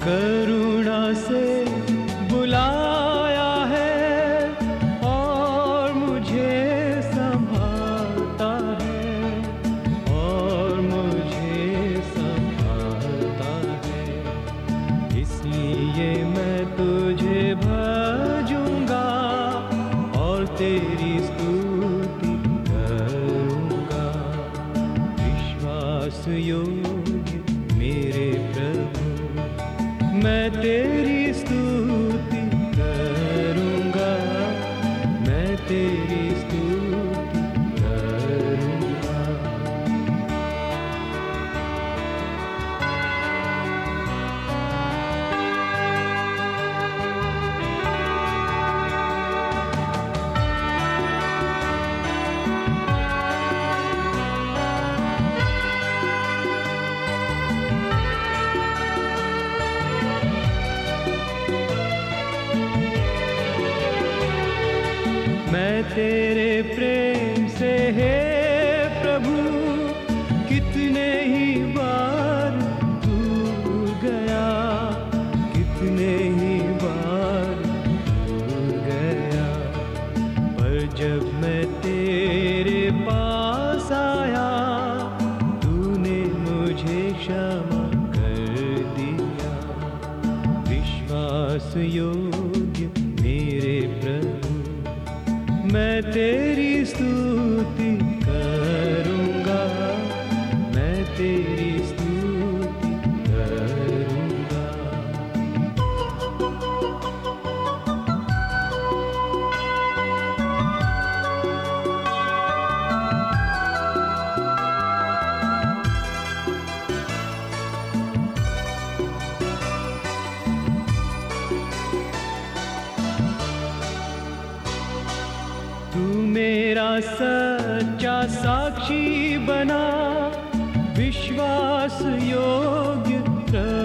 करुणा से बुलाया है और मुझे संभालता है, और मुझे संभालता है। इसलिए मैं तुझे भजूंगा और तेरी स्तुति करूंगा। विश्वास योग्य मेरे प्रभु, मैं तेरी स्तुति करूंगा, मैं तेरी स्तुति करूंगा। मैं तेरे प्रेम से हे प्रभु कितने ही बार दूर गया, कितने ही बार दूर गया। पर जब मैं तेरे पास आया, तूने मुझे क्षमा कर दिया। विश्वास योग्य मेरे प्रभु, मैं तेरी स्तुति करूंगा, मैं तेरी स्तुति करूंगा। तू मेरा सच्चा साक्षी बना, विश्वास योग्य